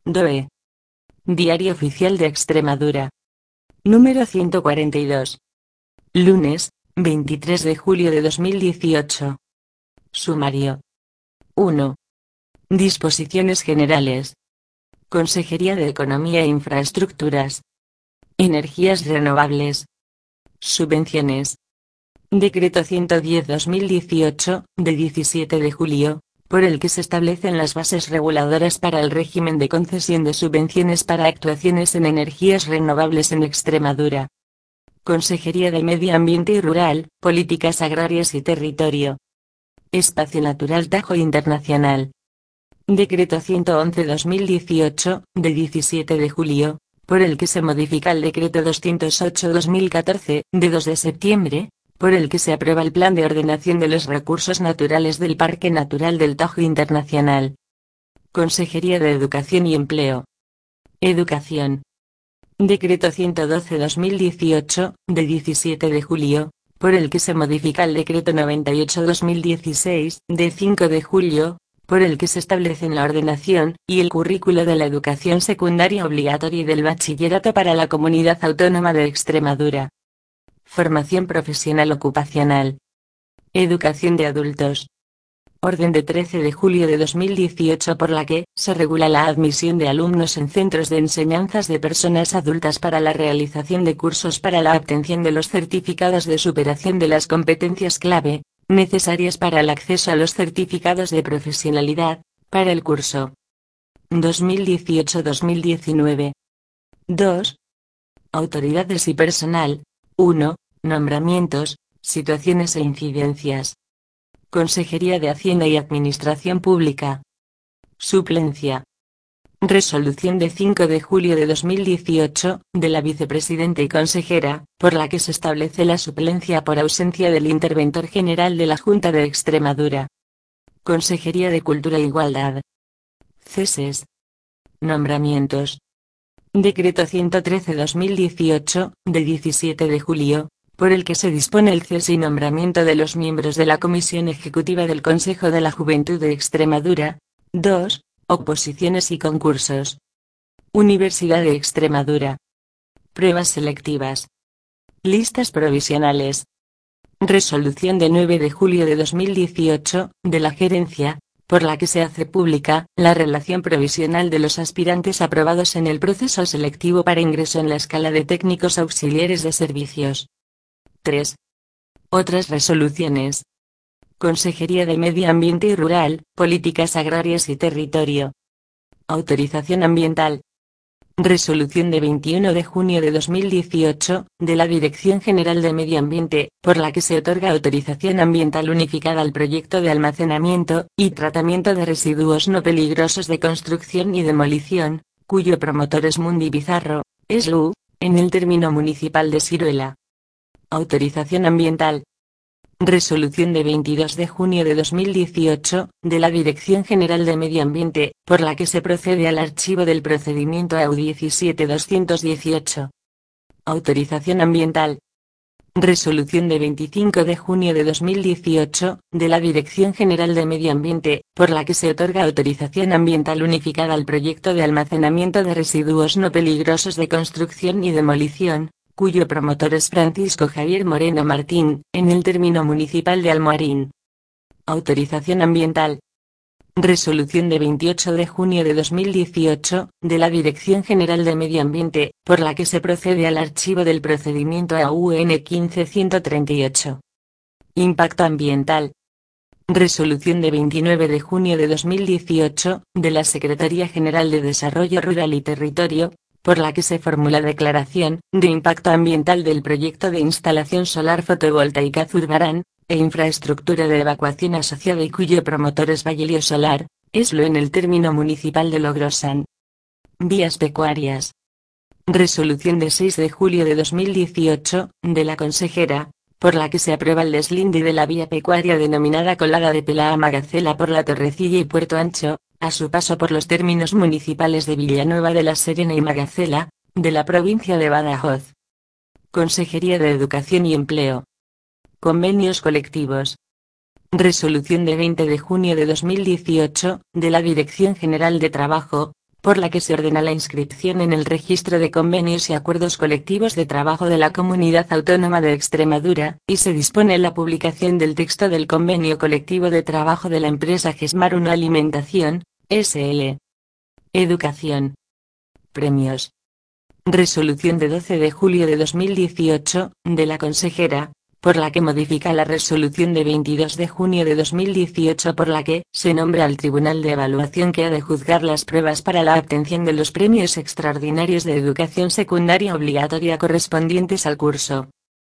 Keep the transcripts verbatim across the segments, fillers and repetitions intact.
D O E. Diario Oficial de Extremadura. Número ciento cuarenta y dos. Lunes, veintitrés de julio de dos mil dieciocho. Sumario. uno. Disposiciones generales. Consejería de Economía e Infraestructuras. Energías renovables. Subvenciones. Decreto ciento diez barra dos mil dieciocho, de diecisiete de julio, por el que se establecen las bases reguladoras para el régimen de concesión de subvenciones para actuaciones en energías renovables en Extremadura. Consejería de Medio Ambiente y Rural, Políticas Agrarias y Territorio. Espacio Natural Tajo Internacional. Decreto ciento once barra dos mil dieciocho, de diecisiete de julio, por el que se modifica el Decreto doscientos ocho barra dos mil catorce, de dos de septiembre, por el que se aprueba el Plan de Ordenación de los Recursos Naturales del Parque Natural del Tajo Internacional. Consejería de Educación y Empleo. Educación. Decreto ciento doce barra dos mil dieciocho, de diecisiete de julio, por el que se modifica el Decreto noventa y ocho barra dos mil dieciséis, de cinco de julio, por el que se establecen la ordenación y el currículo de la educación secundaria obligatoria y del bachillerato para la Comunidad Autónoma de Extremadura. Formación profesional ocupacional. Educación de adultos. Orden de trece de julio de dos mil dieciocho por la que se regula la admisión de alumnos en centros de enseñanzas de personas adultas para la realización de cursos para la obtención de los certificados de superación de las competencias clave, necesarias para el acceso a los certificados de profesionalidad, para el curso dos mil dieciocho dos mil diecinueve. dos. Autoridades y personal. uno. Nombramientos, situaciones e incidencias. Consejería de Hacienda y Administración Pública. Suplencia. Resolución de cinco de julio de dos mil dieciocho, de la Vicepresidenta y Consejera, por la que se establece la suplencia por ausencia del Interventor General de la Junta de Extremadura. Consejería de Cultura e Igualdad. Ceses. Nombramientos. Decreto ciento trece barra dos mil dieciocho, de diecisiete de julio, por el que se dispone el cese y nombramiento de los miembros de la Comisión Ejecutiva del Consejo de la Juventud de Extremadura. dos. Oposiciones y concursos. Universidad de Extremadura. Pruebas selectivas. Listas provisionales. Resolución de nueve de julio de dos mil dieciocho, de la Gerencia, por la que se hace pública la relación provisional de los aspirantes aprobados en el proceso selectivo para ingreso en la escala de técnicos auxiliares de servicios. tres. Otras resoluciones. Consejería de Medio Ambiente y Rural, Políticas Agrarias y Territorio. Autorización ambiental. Resolución de veintiuno de junio de dos mil dieciocho, de la Dirección General de Medio Ambiente, por la que se otorga autorización ambiental unificada al proyecto de almacenamiento y tratamiento de residuos no peligrosos de construcción y demolición, cuyo promotor es Mundi Pizarro, S L U, en el término municipal de Siruela. Autorización ambiental. Resolución de veintidós de junio de dos mil dieciocho, de la Dirección General de Medio Ambiente, por la que se procede al archivo del procedimiento A U diecisiete doscientos dieciocho. Autorización ambiental. Resolución de veinticinco de junio de dos mil dieciocho, de la Dirección General de Medio Ambiente, por la que se otorga autorización ambiental unificada al proyecto de almacenamiento de residuos no peligrosos de construcción y demolición, cuyo promotor es Francisco Javier Moreno Martín, en el término municipal de Almoharín. Autorización ambiental. Resolución de veintiocho de junio de dos mil dieciocho, de la Dirección General de Medio Ambiente, por la que se procede al archivo del procedimiento A U N quince ciento treinta y ocho. Impacto ambiental. Resolución de veintinueve de junio de dos mil dieciocho, de la Secretaría General de Desarrollo Rural y Territorio, por la que se formula declaración de impacto ambiental del proyecto de instalación solar fotovoltaica Zurbarán, e infraestructura de evacuación asociada y cuyo promotor es Vallelio Solar, S L O en el término municipal de Logrosán. Vías pecuarias. Resolución de seis de julio de dos mil dieciocho, de la consejera, por la que se aprueba el deslinde de la vía pecuaria denominada Colada de Pelá a Magacela por la Torrecilla y Puerto Ancho, a su paso por los términos municipales de Villanueva de la Serena y Magacela, de la provincia de Badajoz. Consejería de Educación y Empleo. Convenios colectivos. Resolución de veinte de junio de dos mil dieciocho, de la Dirección General de Trabajo, por la que se ordena la inscripción en el Registro de Convenios y Acuerdos Colectivos de Trabajo de la Comunidad Autónoma de Extremadura, y se dispone la publicación del texto del Convenio Colectivo de Trabajo de la empresa Gesmar uno Alimentación, S L Educación. Premios. Resolución de doce de julio de dos mil dieciocho, de la consejera, por la que modifica la resolución de veintidós de junio de dos mil dieciocho por la que se nombra al Tribunal de Evaluación que ha de juzgar las pruebas para la obtención de los premios extraordinarios de educación secundaria obligatoria correspondientes al curso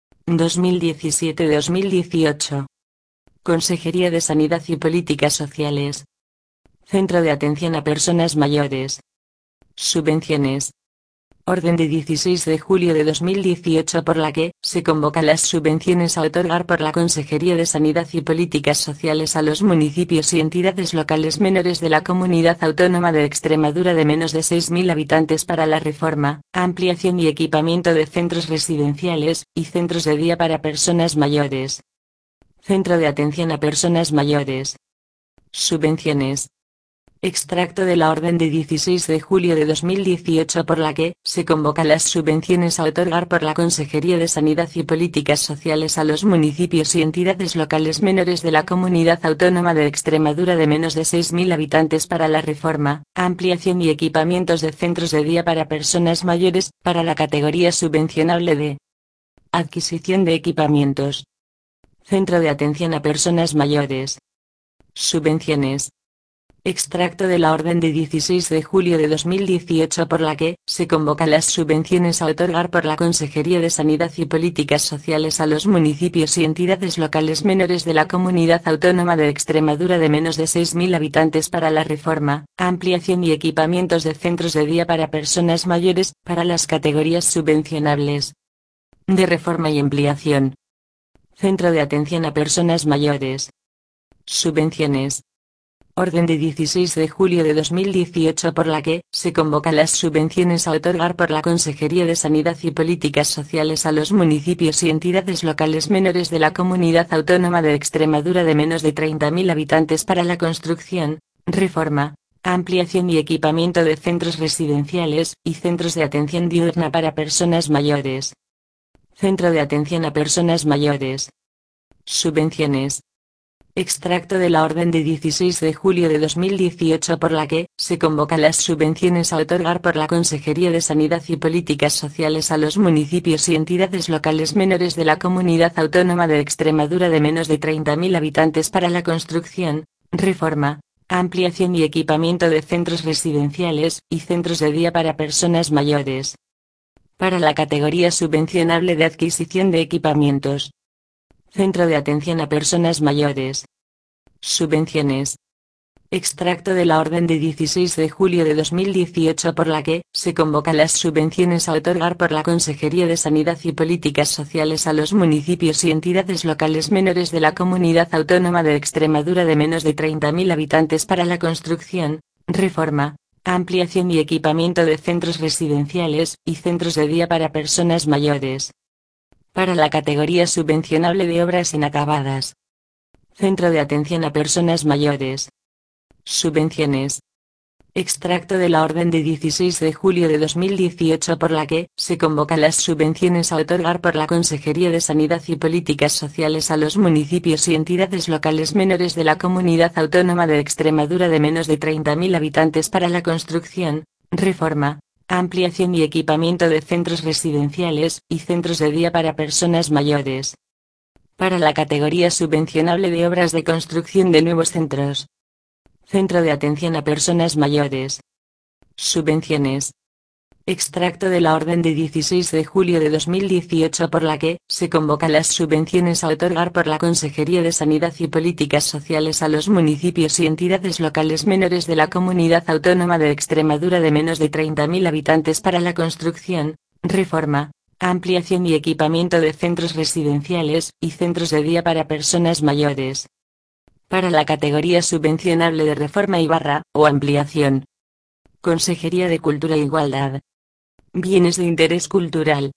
dos mil diecisiete dos mil dieciocho. Consejería de Sanidad y Políticas Sociales. Centro de Atención a Personas Mayores. Subvenciones. Orden de dieciséis de julio de dos mil dieciocho por la que se convoca las subvenciones a otorgar por la Consejería de Sanidad y Políticas Sociales a los municipios y entidades locales menores de la Comunidad Autónoma de Extremadura de menos de seis mil habitantes para la reforma, ampliación y equipamiento de centros residenciales y centros de día para personas mayores. Centro de Atención a Personas Mayores. Subvenciones. Extracto de la orden de dieciséis de julio de dos mil dieciocho por la que se convoca las subvenciones a otorgar por la Consejería de Sanidad y Políticas Sociales a los municipios y entidades locales menores de la Comunidad Autónoma de Extremadura de menos de seis mil habitantes para la reforma, ampliación y equipamientos de centros de día para personas mayores, para la categoría subvencionable de adquisición de equipamientos. Centro de Atención a Personas Mayores. Subvenciones. Extracto de la orden de dieciséis de julio de dos mil dieciocho por la que se convoca las subvenciones a otorgar por la Consejería de Sanidad y Políticas Sociales a los municipios y entidades locales menores de la Comunidad Autónoma de Extremadura de menos de seis mil habitantes para la reforma, ampliación y equipamientos de centros de día para personas mayores, para las categorías subvencionables de reforma y ampliación. Centro de Atención a Personas Mayores. Subvenciones. Orden de dieciséis de julio de dos mil dieciocho por la que se convoca las subvenciones a otorgar por la Consejería de Sanidad y Políticas Sociales a los municipios y entidades locales menores de la Comunidad Autónoma de Extremadura de menos de treinta mil habitantes para la construcción, reforma, ampliación y equipamiento de centros residenciales y centros de atención diurna para personas mayores. Centro de Atención a Personas Mayores. Subvenciones. Extracto de la orden de dieciséis de julio de dos mil dieciocho por la que se convoca las subvenciones a otorgar por la Consejería de Sanidad y Políticas Sociales a los municipios y entidades locales menores de la Comunidad Autónoma de Extremadura de menos de treinta mil habitantes para la construcción, reforma, ampliación y equipamiento de centros residenciales y centros de día para personas mayores. Para la categoría subvencionable de adquisición de equipamientos. Centro de Atención a Personas Mayores. Subvenciones. Extracto de la orden de dieciséis de julio de dos mil dieciocho por la que se convoca las subvenciones a otorgar por la Consejería de Sanidad y Políticas Sociales a los municipios y entidades locales menores de la Comunidad Autónoma de Extremadura de menos de treinta mil habitantes para la construcción, reforma, ampliación y equipamiento de centros residenciales y centros de día para personas mayores. Para la categoría subvencionable de obras inacabadas. Centro de Atención a Personas Mayores. Subvenciones. Extracto de la orden de dieciséis de julio de dos mil dieciocho por la que se convoca las subvenciones a otorgar por la Consejería de Sanidad y Políticas Sociales a los municipios y entidades locales menores de la Comunidad Autónoma de Extremadura de menos de treinta mil habitantes para la construcción, reforma, ampliación y equipamiento de centros residenciales y centros de día para personas mayores. Para la categoría subvencionable de obras de construcción de nuevos centros. Centro de Atención a Personas Mayores. Subvenciones. Extracto de la orden de dieciséis de julio de dos mil dieciocho por la que se convoca las subvenciones a otorgar por la Consejería de Sanidad y Políticas Sociales a los municipios y entidades locales menores de la Comunidad Autónoma de Extremadura de menos de treinta mil habitantes para la construcción, reforma, ampliación y equipamiento de centros residenciales y centros de día para personas mayores. Para la categoría subvencionable de reforma y barra, o ampliación. Consejería de Cultura e Igualdad. Bienes de interés cultural.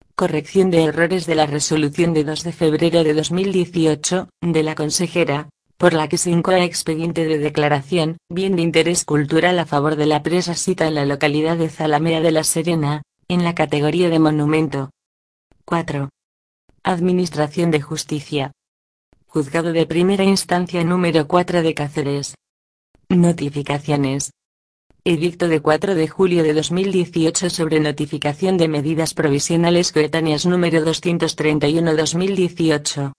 Corrección de errores de la resolución de dos de febrero de dos mil dieciocho, de la consejera, por la que se incoa expediente de declaración, bien de interés cultural a favor de la presa sita en la localidad de Zalamea de la Serena, en la categoría de monumento. cuatro. Administración de Justicia. Juzgado de Primera Instancia número cuatro de Cáceres. Notificaciones. Edicto de cuatro de julio de dos mil dieciocho sobre notificación de medidas provisionales coetáneas número doscientos treinta y uno barra dos mil dieciocho.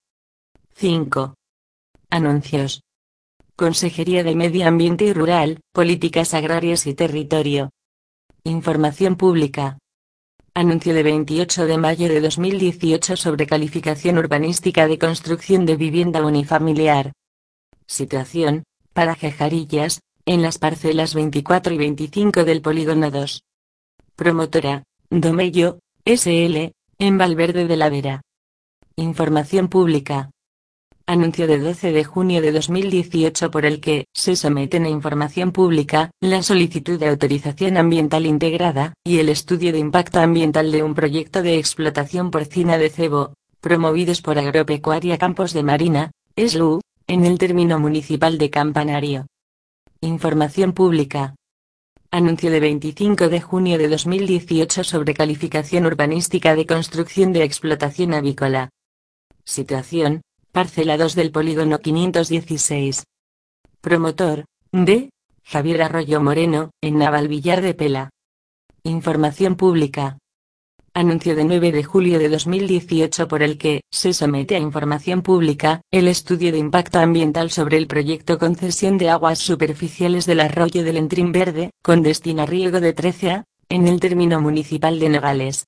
cinco. Anuncios. Consejería de Medio Ambiente y Rural, Políticas Agrarias y Territorio. Información pública. Anuncio de veintiocho de mayo de dos mil dieciocho sobre calificación urbanística de construcción de vivienda unifamiliar. Situación, paraje Jarillas, en las parcelas veinticuatro y veinticinco del Polígono dos. Promotora, Domello, S L, en Valverde de la Vera. Información pública. Anuncio de doce de junio de dos mil dieciocho por el que se someten a información pública la solicitud de autorización ambiental integrada y el estudio de impacto ambiental de un proyecto de explotación porcina de cebo, promovidos por Agropecuaria Campos de Marina, S L U, en el término municipal de Campanario. Información pública. Anuncio de veinticinco de junio de dos mil dieciocho sobre calificación urbanística de construcción de explotación avícola. Situación, parcela dos del Polígono quinientos dieciséis. Promotor, D. Javier Arroyo Moreno, en Navalvillar de Pela. Información pública. Anuncio de nueve de julio de dos mil dieciocho por el que se somete a información pública el estudio de impacto ambiental sobre el proyecto concesión de aguas superficiales del arroyo del Entrín Verde, con destino a riego de trece A, en el término municipal de Nogales.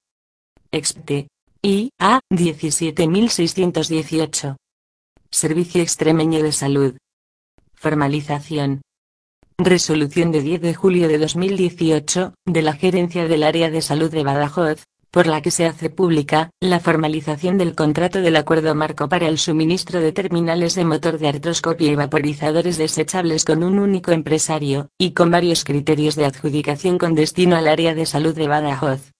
Expte. I A diecisiete mil seiscientos dieciocho. Servicio Extremeño de Salud. Formalización. Resolución de diez de julio de dos mil dieciocho, de la Gerencia del Área de Salud de Badajoz, por la que se hace pública la formalización del contrato del Acuerdo Marco para el suministro de terminales de motor de artroscopia y vaporizadores desechables con un único empresario, y con varios criterios de adjudicación con destino al Área de Salud de Badajoz.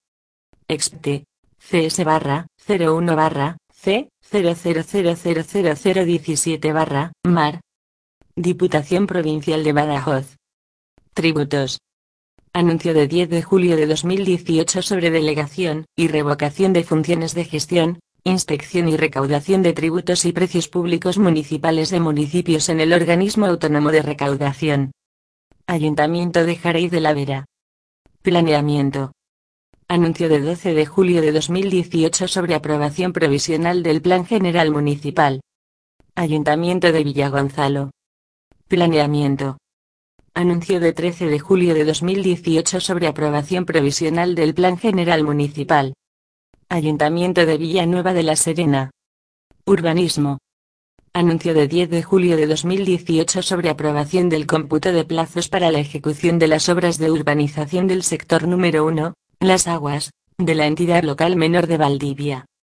Expte. C S barra, cero uno barra, C, cero cero cero cero cero cero diecisiete barra, Mar. Diputación Provincial de Badajoz. Tributos. Anuncio de diez de julio de dos mil dieciocho sobre delegación y revocación de funciones de gestión, inspección y recaudación de tributos y precios públicos municipales de municipios en el organismo autónomo de recaudación. Ayuntamiento de Jarey de la Vera. Planeamiento. Anuncio de doce de julio de dos mil dieciocho sobre aprobación provisional del Plan General Municipal. Ayuntamiento de Villagonzalo. Planeamiento. Anuncio de trece de julio de dos mil dieciocho sobre aprobación provisional del Plan General Municipal. Ayuntamiento de Villanueva de la Serena. Urbanismo. Anuncio de diez de julio de dos mil dieciocho sobre aprobación del cómputo de plazos para la ejecución de las obras de urbanización del sector número uno, Las Aguas, de la entidad local menor de Valdivia.